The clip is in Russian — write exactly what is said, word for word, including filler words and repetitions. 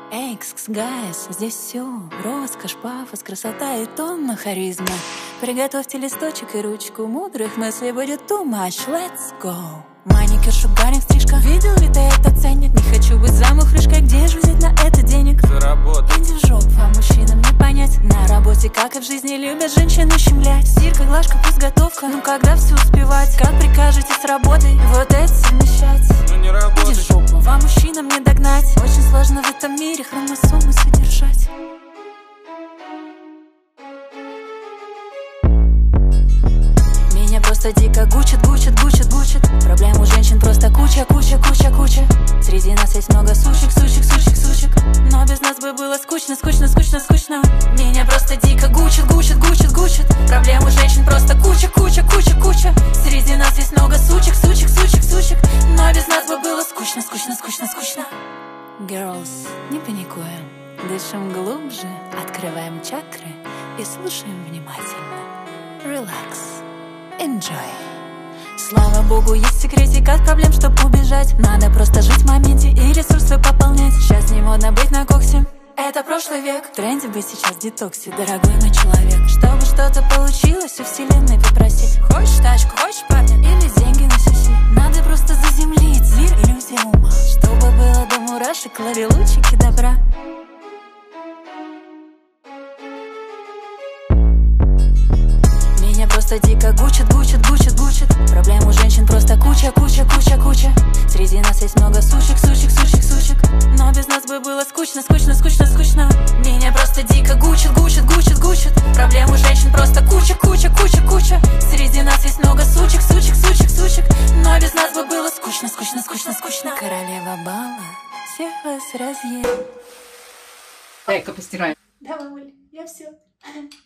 Эй, кс-кс, гайс, здесь все роскошь, пафос, красота и тонна харизма. Приготовьте листочек и ручку, мудрых мыслей будет too much. Let's go. Маникюр, шугаринг, стрижка. Видел ли ты этот ценник? Не хочу быть замухрышкой, где же взять на это денег? Заработать. Иди в жопу, а мужчинам не понять. На работе, как и в жизни, любят женщин ущемлять. Стирка, глажка, плюс готовка. Ну когда все успевать? Как прикажете с работой вот это совмещать? Ну не работать. Иди в жопу, вам мужчинам не догнать. Очень сложно в этом мире хромосомы содержать. Меня просто дико гучат, гучат, гучат, гучат. Проблем у женщин просто куча, куча, куча, куча. Среди нас есть много сучек, сучек, сучек, сучек. Но без нас бы было скучно, скучно, скучно, скучно. Меня просто дико гучат, гучат, гучат, гучат. Проблем у женщин просто куча, куча, куча, куча. Среди нас есть много сучек, сучек, сучек, сучек. Но без нас бы было скучно, скучно, скучно, скучно. Girls, не паникуем, дышим глубже, открываем чакры и слушаем внимательно. Relax, enjoy. Слава богу, есть секретик от проблем, чтоб убежать. Надо просто жить в моменте и ресурсы пополнять. Сейчас не модно быть на коксе, это прошлый век. В тренде быть сейчас в детоксе, дорогой мой человек. Чтобы что-то получилось, у вселенной попроси. Хочешь тачку, хочешь парня или деньги на сиси. Надо просто заземлить зверь, иллюзия ума. Чтобы было до мурашек, лови лучики добра. Меня просто дико гучат, гучат, гучат, гучат. Проблем у женщин просто куча, куча, куча, куча. Среди нас есть много сучек, сучек, сучек, сучек. Но без нас бы было скучно, скучно, скучно, скучно. Меня просто дико гучат, гучат, гучат, гучат. Проблем у женщин просто куча, куча, куча, куча. Среди нас есть много сучек, сучек, сучек, сучек. Но без нас бы было скучно, скучно, скучно, скучно. Королева бала всех вас разъем. Дай-ка постираем. Да, мамуль, я все.